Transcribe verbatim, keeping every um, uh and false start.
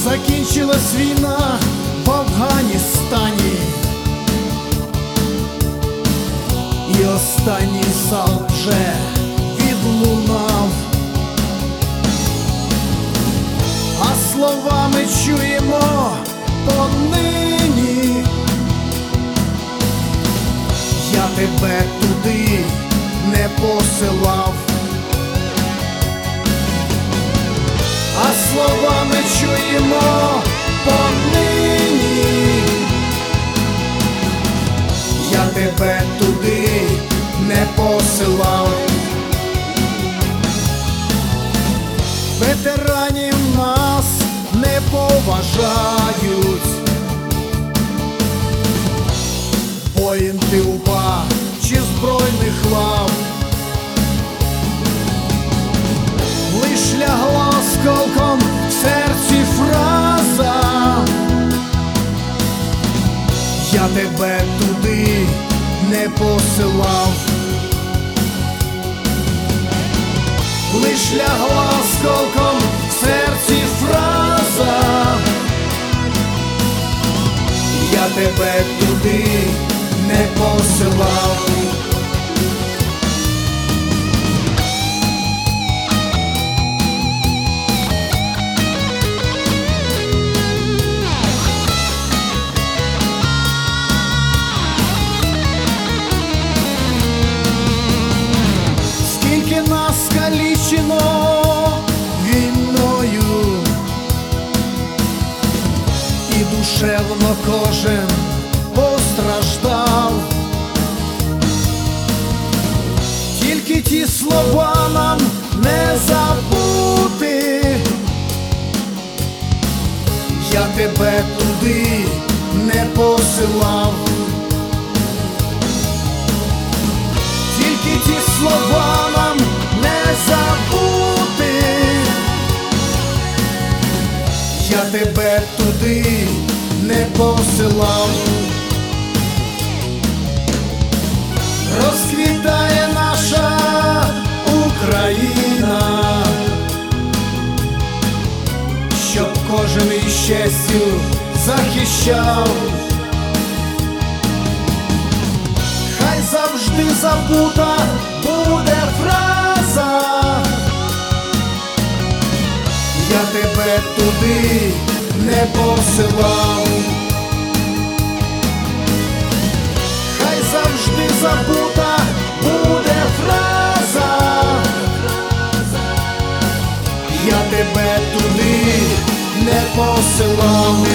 Закінчилась війна в Афганістані, і останній залп вже відлунав, а словами чуємо понині: я тебе туди не посилав. А словами чуємо понині: я тебе туди не посилав. Ветеранів нас не поважають, поінти УПА чи збройних лав. Лиш лягла осколком в серці фраза: я тебе туди не посилав. Лиш лягла осколком в серці фраза: я тебе туди не посилав. Нас скалічено війною, і душевно кожен постраждав. Тільки ті слова нам не забути: я тебе туди не посилав. Тільки ті слова нам не забути: я тебе туди не посилав. Розквітає наша Україна, щоб кожен із честю захищав. Хай завжди забута буде фраза: я тебе туди не посилав. Хай завжди забута буде фраза: я тебе туди не посилав.